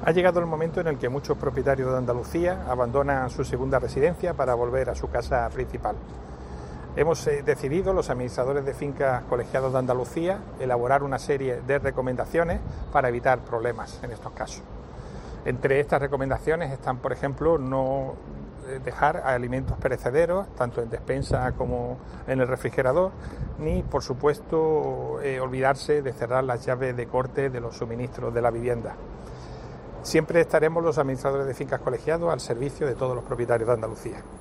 Ha llegado el momento en el que muchos propietarios de Andalucía abandonan su segunda residencia para volver a su casa principal. Hemos decidido, los administradores de fincas colegiados de Andalucía, elaborar una serie de recomendaciones para evitar problemas en estos casos. Entre estas recomendaciones están, por ejemplo, no dejar alimentos perecederos, tanto en despensa como en el refrigerador, ni, por supuesto, olvidarse de cerrar las llaves de corte de los suministros de la vivienda. Siempre estaremos los administradores de fincas colegiados al servicio de todos los propietarios de Andalucía.